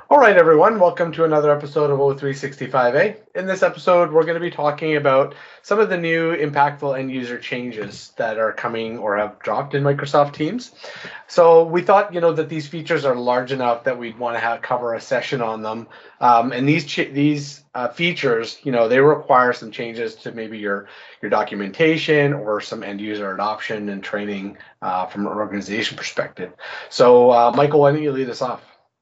All right, everyone, welcome to another episode of O365A. In this episode, we're going to be talking about some of the new impactful end user changes that are coming or have dropped in Microsoft Teams. So we thought, that these features are large enough that we'd want to cover a session on them. And these features, they require some changes to maybe your documentation or some end user adoption and training from an organization perspective. So, Michael, why don't you lead us off?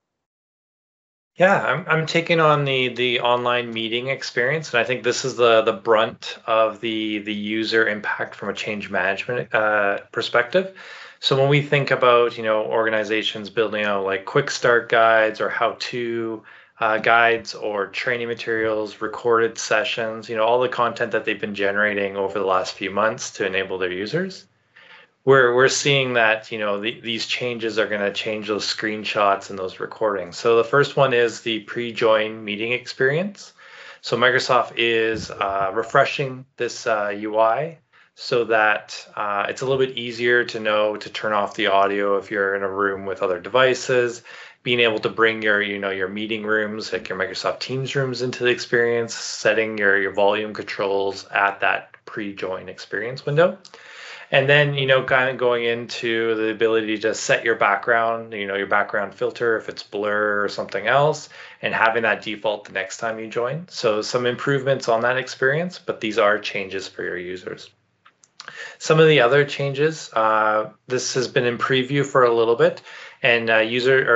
Yeah, I'm taking on the online meeting experience, and I think this is the brunt of the user impact from a change management perspective. So when we think about organizations building out like quick start guides or how-to guides or training materials, recorded sessions, all the content that they've been generating over the last few months to enable their users. We're seeing that these changes are going to change those screenshots and those recordings. So the first one is the pre-join meeting experience. So Microsoft is refreshing this UI so that it's a little bit easier to know to turn off the audio if you're in a room with other devices, being able to bring your meeting rooms, like your Microsoft Teams rooms, into the experience, setting your volume controls at that pre-join experience window. And then, kind of going into the ability to set your background, your background filter, if it's blur or something else, and having that default the next time you join. So some improvements on that experience, but these are changes for your users. Some of the other changes, this has been in preview for a little bit, and end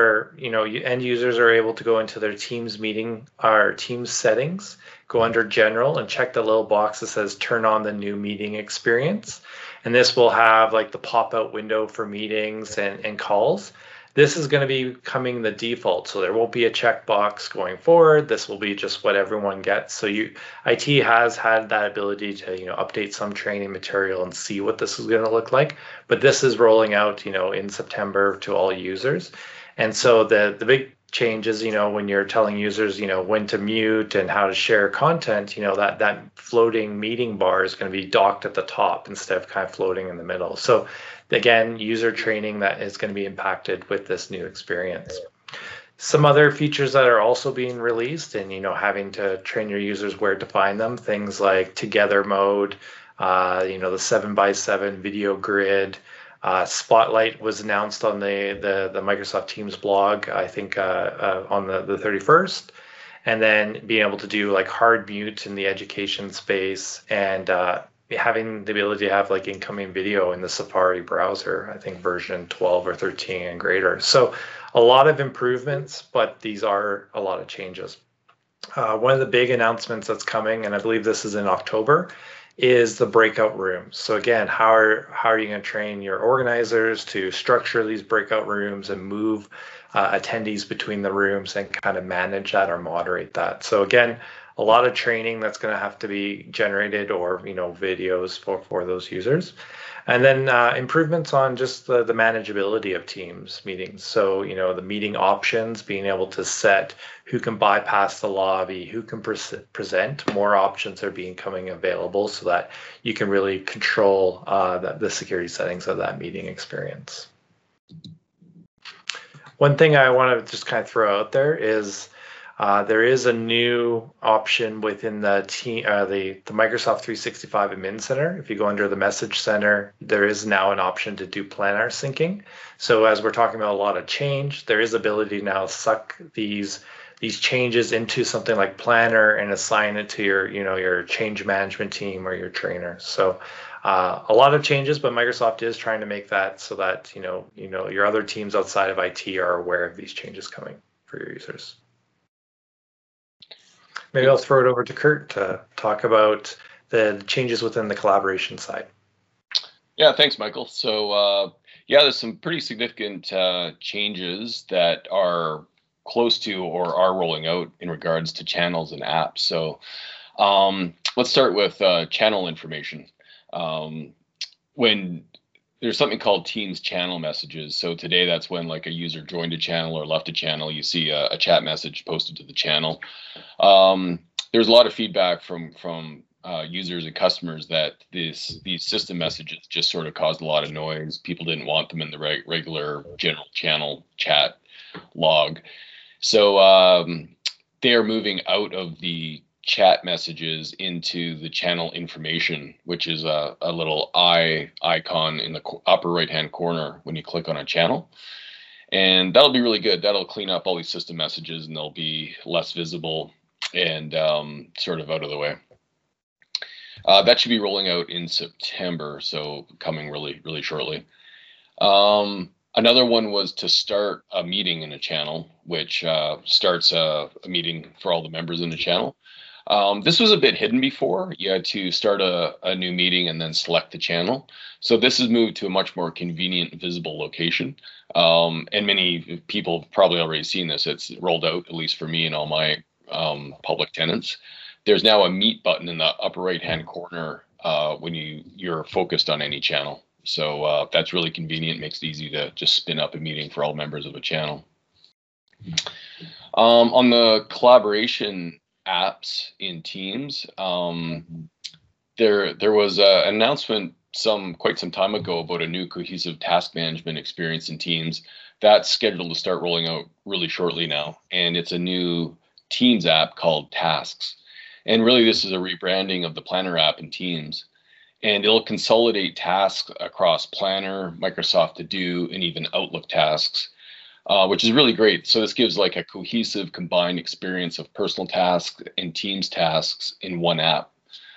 users are able to go into their Teams meeting or Teams settings, go under General, and check the little box that says Turn on the new meeting experience. And this will have like the pop-out window for meetings and calls. This is going to be becoming the default, so there won't be a checkbox going forward. This will be just what everyone gets. So IT has had that ability to update some training material and see what this is going to look like. But this is rolling out in September to all users. And so the big change is when you're telling users when to mute and how to share content, that floating meeting bar is going to be docked at the top instead of kind of floating in the middle. So again, user training that is going to be impacted with this new experience. Some other features that are also being released and having to train your users where to find them, things like together mode, the 7x7 video grid. Spotlight was announced on the Microsoft Teams blog, I think on the 31st. And then being able to do like hard mute in the education space and having the ability to have like incoming video in the Safari browser, I think version 12 or 13 and greater. So a lot of improvements, but these are a lot of changes. One of the big announcements that's coming, and I believe this is in October, is the breakout rooms. So again, how are you going to train your organizers to structure these breakout rooms and move attendees between the rooms and kind of manage that or moderate that? So again, a lot of training that's going to have to be generated or videos for those users. And then improvements on just the manageability of Teams meetings. So, the meeting options, being able to set who can bypass the lobby, who can present, more options are becoming available so that you can really control the security settings of that meeting experience. One thing I want to just kind of throw out there is there is a new option within the Microsoft 365 Admin Center. If you go under the Message Center, there is now an option to do planar syncing. So as we're talking about a lot of change, there is ability to now suck these changes into something like Planner and assign it to your change management team or your trainer. So a lot of changes, but Microsoft is trying to make that so that your other teams outside of IT are aware of these changes coming for your users. Maybe I'll throw it over to Kurt to talk about the changes within the collaboration side. Yeah, thanks, Michael. So there's some pretty significant changes that are close to or are rolling out in regards to channels and apps. So let's start with channel information. When there's something called Teams channel messages. So today that's when like a user joined a channel or left a channel, you see a chat message posted to the channel. There's a lot of feedback from users and customers that these system messages just sort of caused a lot of noise. People didn't want them in the regular general channel chat log. So they are moving out of the chat messages into the channel information, which is a little eye icon in the upper right hand corner when you click on a channel. And that'll be really good. That'll clean up all these system messages and they'll be less visible and sort of out of the way. That should be rolling out in September, so coming really, really shortly. Another one was to start a meeting in a channel, which starts a meeting for all the members in the channel. This was a bit hidden before. You had to start a new meeting and then select the channel. So this has moved to a much more convenient, visible location. And many people have probably already seen this. It's rolled out, at least for me and all my public tenants. There's now a meet button in the upper right-hand corner when you're focused on any channel. So that's really convenient, makes it easy to just spin up a meeting for all members of a channel. On the collaboration apps in Teams, there was an announcement quite some time ago about a new cohesive task management experience in Teams. That's scheduled to start rolling out really shortly now, and it's a new Teams app called Tasks. And really, this is a rebranding of the Planner app in Teams, and it'll consolidate tasks across Planner, Microsoft To Do, and even Outlook tasks, which is really great. So this gives like a cohesive combined experience of personal tasks and Teams tasks in one app.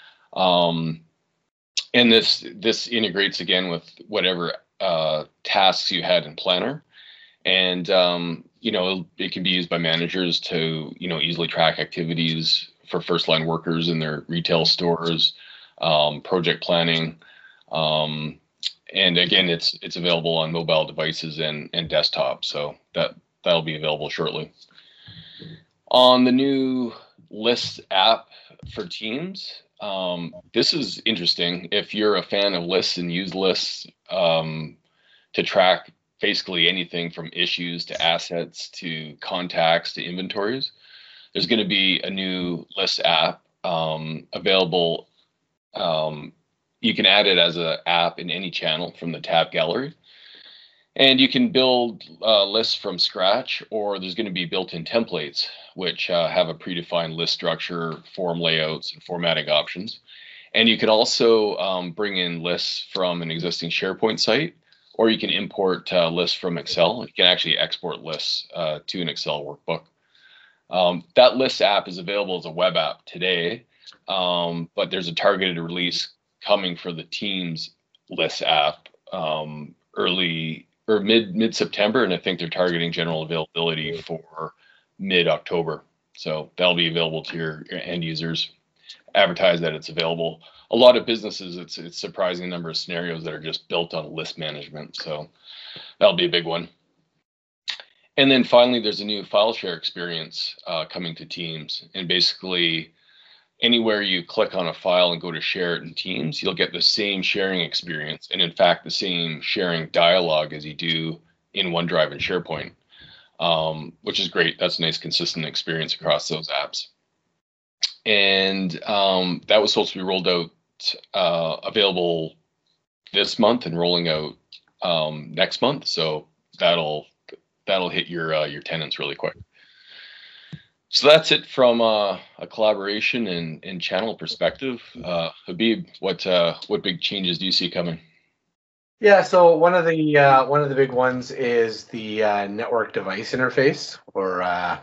And this integrates again with whatever tasks you had in Planner. And, it can be used by managers to, easily track activities for first line workers in their retail stores, project planning. And again, it's available on mobile devices and desktop. So that'll be available shortly. On the new Lists app for Teams, this is interesting. If you're a fan of lists and use lists to track basically anything from issues to assets to contacts to inventories, there's going to be a new Lists app available. You can add it as an app in any channel from the tab gallery. And you can build lists from scratch, or there's going to be built-in templates, which have a predefined list structure, form layouts, and formatting options. And you can also bring in lists from an existing SharePoint site, or you can import lists from Excel. You can actually export lists to an Excel workbook. That Lists app is available as a web app today, but there's a targeted release coming for the Teams Lists app early or mid-September, and I think they're targeting general availability for mid-October. So that'll be available to your end users. Advertise that it's available. A lot of businesses, it's surprising number of scenarios that are just built on list management. So that'll be a big one. And then finally, there's a new file share experience coming to Teams. And basically, anywhere you click on a file and go to share it in Teams, you'll get the same sharing experience. And in fact, the same sharing dialogue as you do in OneDrive and SharePoint, which is great. That's a nice, consistent experience across those apps. And that was supposed to be rolled out, available this month and rolling out next month. So that'll hit your tenants really quick. So that's it from a collaboration and channel perspective. Habib, what big changes do you see coming? Yeah, so one of the big ones is the network device interface, or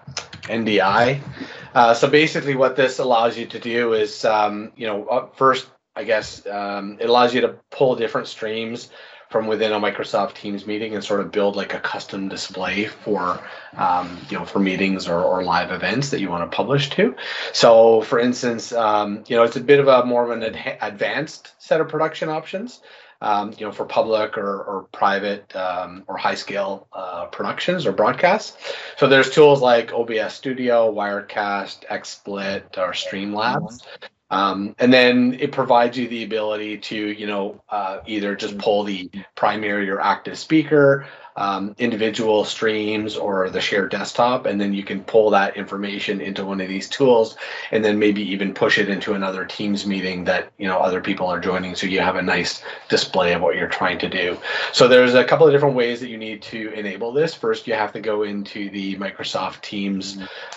NDI. So basically, what this allows you to do is, first, I guess, it allows you to pull different streams from within a Microsoft Teams meeting and sort of build like a custom display for, for meetings or live events that you want to publish to. So, for instance, it's a bit of a more of an advanced set of production options. For public or private or high scale productions or broadcasts. So there's tools like OBS Studio, Wirecast, XSplit, or Streamlabs And then it provides you the ability to, either just pull the primary or active speaker, individual streams, or the shared desktop, and then you can pull that information into one of these tools, and then maybe even push it into another Teams meeting that other people are joining, so you have a nice display of what you're trying to do. So there's a couple of different ways that you need to enable this. First, you have to go into the Microsoft Teams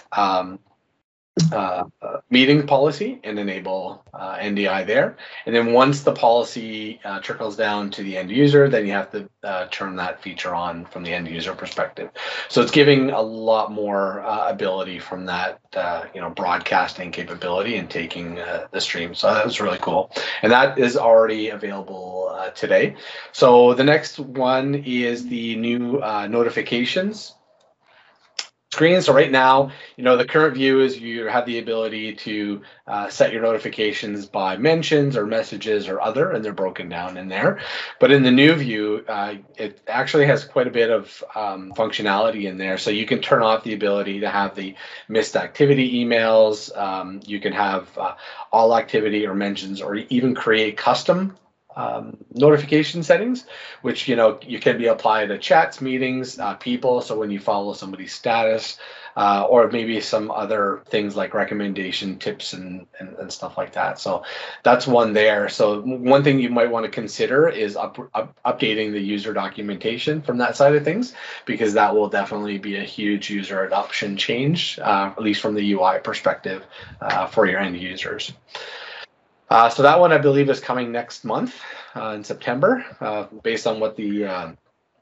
meeting policy and enable NDI there. And then once the policy trickles down to the end user, then you have to turn that feature on from the end user perspective. So it's giving a lot more ability from that, broadcasting capability and taking the stream. So that was really cool. And that is already available today. So the next one is the new notifications screen. So right now, the current view is you have the ability to set your notifications by mentions or messages or other, and they're broken down in there. But in the new view, it actually has quite a bit of functionality in there. So you can turn off the ability to have the missed activity emails. You can have all activity or mentions, or even create custom notification settings, which you can be applied to chats, meetings, people. So when you follow somebody's status, or maybe some other things like recommendation tips and stuff like that. So that's one there. So one thing you might want to consider is updating the user documentation from that side of things, because that will definitely be a huge user adoption change, at least from the UI perspective, for your end users. So that one, I believe, is coming next month in September, based on what the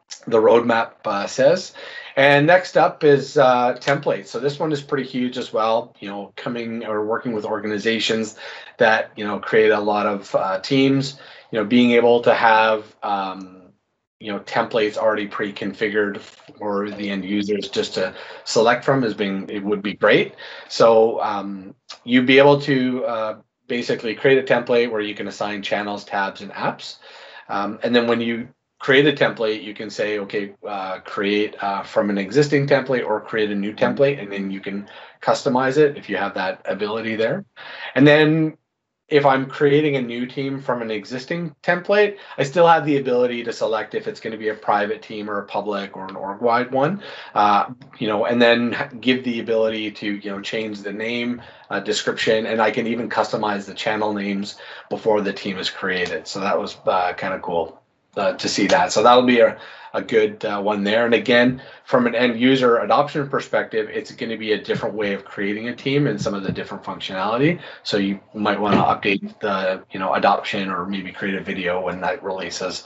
roadmap says. And next up is templates. So this one is pretty huge as well. Coming or working with organizations that create a lot of teams. Being able to have templates already pre-configured for the end users just to select from it would be great. So you'd be able to basically create a template where you can assign channels, tabs, and apps. And then when you create a template, you can say, okay, create from an existing template or create a new template, and then you can customize it if you have that ability there. And then if I'm creating a new team from an existing template, I still have the ability to select if it's going to be a private team or a public or an org-wide one, and then give the ability to, change the name, description, and I can even customize the channel names before the team is created. So that was kind of cool to see that. So that'll be a good one there. And again, from an end user adoption perspective, it's going to be a different way of creating a team and some of the different functionality. So you might want to update the adoption, or maybe create a video when that releases,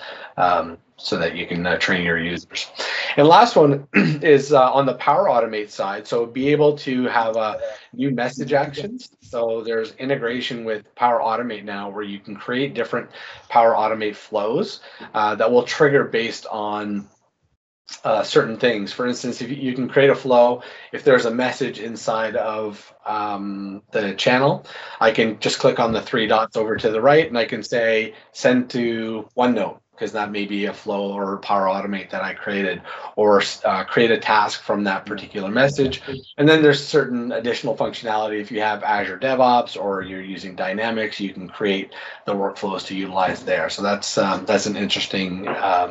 so that you can train your users. And last one is on the Power Automate side. So be able to have new message actions. So there's integration with Power Automate now, where you can create different Power Automate flows that will trigger based on certain things. For instance, if you can create a flow, if there's a message inside of the channel, I can just click on the three dots over to the right, and I can say send to OneNote, because that may be a flow or Power Automate that I created, or create a task from that particular message. And then there's certain additional functionality. If you have Azure DevOps or you're using Dynamics, you can create the workflows to utilize there. So that's an interesting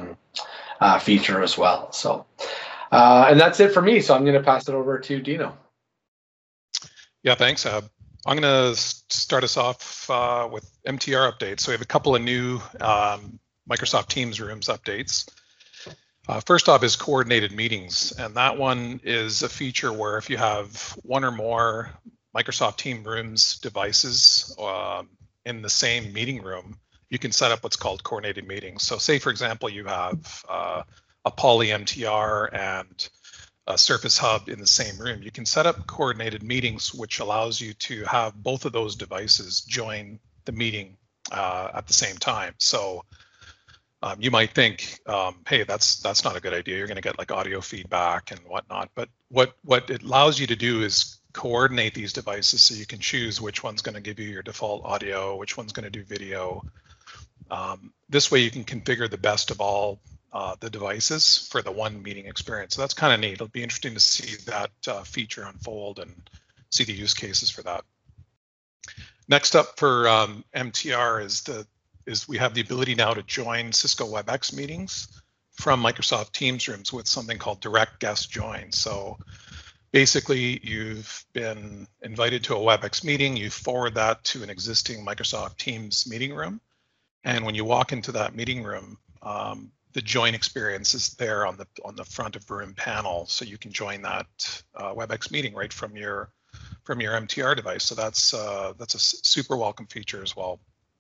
feature as well. So, and that's it for me. So I'm going to pass it over to Dino. Yeah, thanks, Ab. I'm going to start us off with MTR updates. So we have a couple of new Microsoft Teams Rooms updates. First off is coordinated meetings, and that one is a feature where if you have one or more Microsoft Teams Rooms devices in the same meeting room, you can set up what's called coordinated meetings. So say, for example, you have a Poly MTR and a Surface Hub in the same room. You can set up coordinated meetings, which allows you to have both of those devices join the meeting at the same time. So you might think, hey, that's not a good idea. You're going to get like audio feedback and whatnot. But what it allows you to do is coordinate these devices so you can choose which one's going to give you your default audio, which one's going to do video. This way you can configure the best of all the devices for the one meeting experience. So that's kind of neat. It'll be interesting to see that feature unfold and see the use cases for that. Next up for MTR is we have the ability now to join Cisco WebEx meetings from Microsoft Teams rooms with something called direct guest join. So basically, you've been invited to a WebEx meeting, you forward that to an existing Microsoft Teams meeting room. And when you walk into that meeting room, the join experience is there on the front of room panel, so you can join that WebEx meeting right from your MTR device. So that's a super welcome feature as well.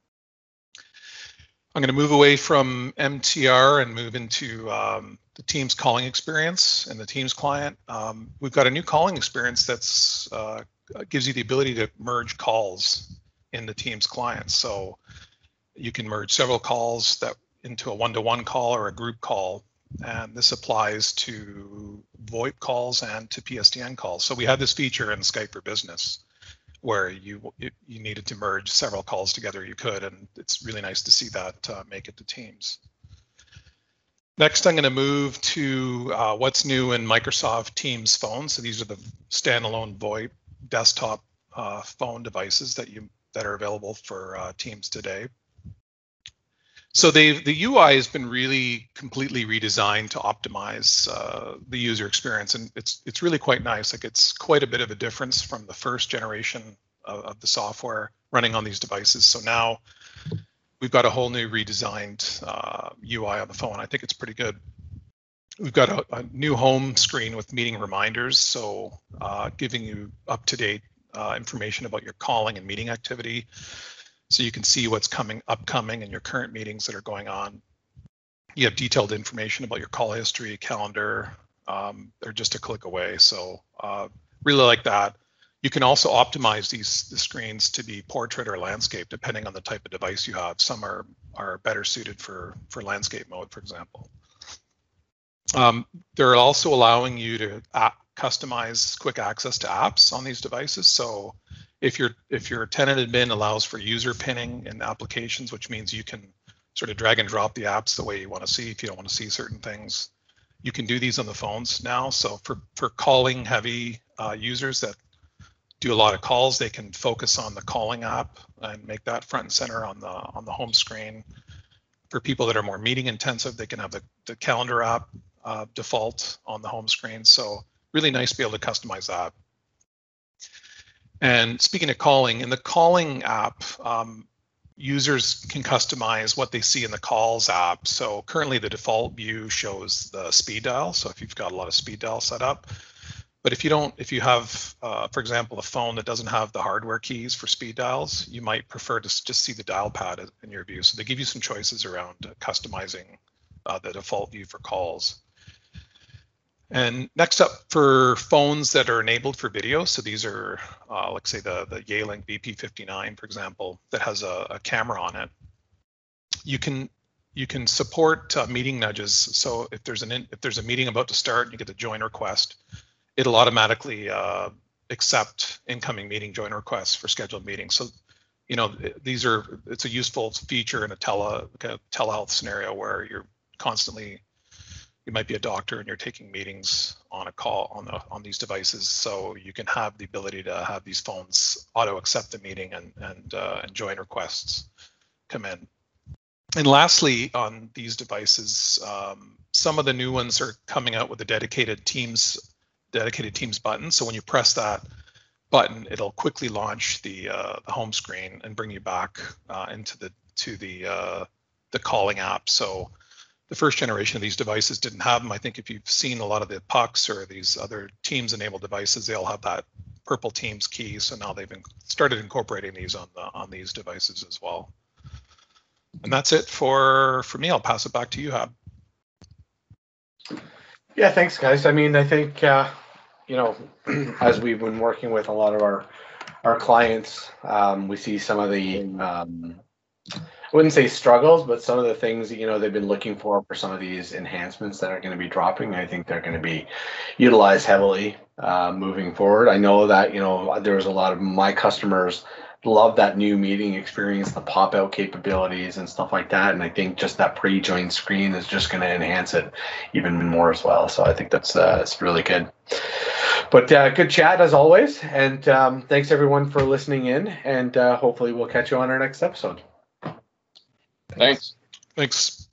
I'm going to move away from MTR and move into the Teams calling experience and the Teams client. We've got a new calling experience that's gives you the ability to merge calls in the Teams client. So you can merge several calls into a one-to-one call or a group call, and this applies to VoIP calls and to PSTN calls. So we had this feature in Skype for Business where you needed to merge several calls together, you could, and it's really nice to see that make it to Teams. Next, I'm going to move to what's new in Microsoft Teams Phone. So these are the standalone VoIP desktop phone devices that are available for Teams today. So the UI has been really completely redesigned to optimize the user experience, and it's really quite nice. Like, it's quite a bit of a difference from the first generation of the software running on these devices. So now we've got a whole new redesigned UI on the phone. I think it's pretty good. We've got a new home screen with meeting reminders, so giving you up-to-date information about your calling and meeting activity, so you can see what's upcoming in your current meetings that are going on. You have detailed information about your call history, calendar. They're just a click away. So really like that. You can also optimize the screens to be portrait or landscape, depending on the type of device you have. Some are better suited for landscape mode, for example. They're also allowing you to customize quick access to apps on these devices. So if your tenant admin allows for user pinning in applications, which means you can sort of drag and drop the apps the way you want to see if you don't want to see certain things, you can do these on the phones now. So for calling heavy users that do a lot of calls, they can focus on the calling app and make that front and center on the home screen. For people that are more meeting intensive, they can have the calendar app default on the home screen. So really nice to be able to customize that. And speaking of calling, in the calling app, users can customize what they see in the calls app. So currently the default view shows the speed dial. So if you've got a lot of speed dial set up, but if you have, for example, a phone that doesn't have the hardware keys for speed dials, you might prefer to just see the dial pad in your view. So they give you some choices around customizing the default view for calls. And next up, for phones that are enabled for video, so these are, let's say the Yealink VP59, for example, that has a camera on it. You can support meeting nudges. So if there's a meeting about to start and you get a join request, it'll automatically accept incoming meeting join requests for scheduled meetings. So, you know, it's a useful feature in a telehealth scenario where you're constantly, you might be a doctor and you're taking meetings on a call on these devices, so you can have the ability to have these phones auto accept the meeting and join requests come in. And lastly, on these devices, some of the new ones are coming out with a dedicated Teams button. So when you press that button, it'll quickly launch the home screen and bring you back into the calling app. So the first generation of these devices didn't have them. I think if you've seen a lot of the pucks or these other Teams enabled devices, they all have that purple Teams key. So now they've started incorporating these on these devices as well. And that's it for me. I'll pass it back to you, Hab. Yeah, thanks, guys. I mean, I think you know, as we've been working with a lot of our clients, we see some of the I wouldn't say struggles, but some of the things that, you know, they've been looking for some of these enhancements that are going to be dropping. I think they're going to be utilized heavily moving forward. I know that, you know, there was a lot of my customers love that new meeting experience, the pop-out capabilities and stuff like that. And I think just that pre-join screen is just going to enhance it even more as well. So I think that's it's really good. But good chat as always, and thanks everyone for listening in, and hopefully we'll catch you on our next episode. Thanks. Thanks.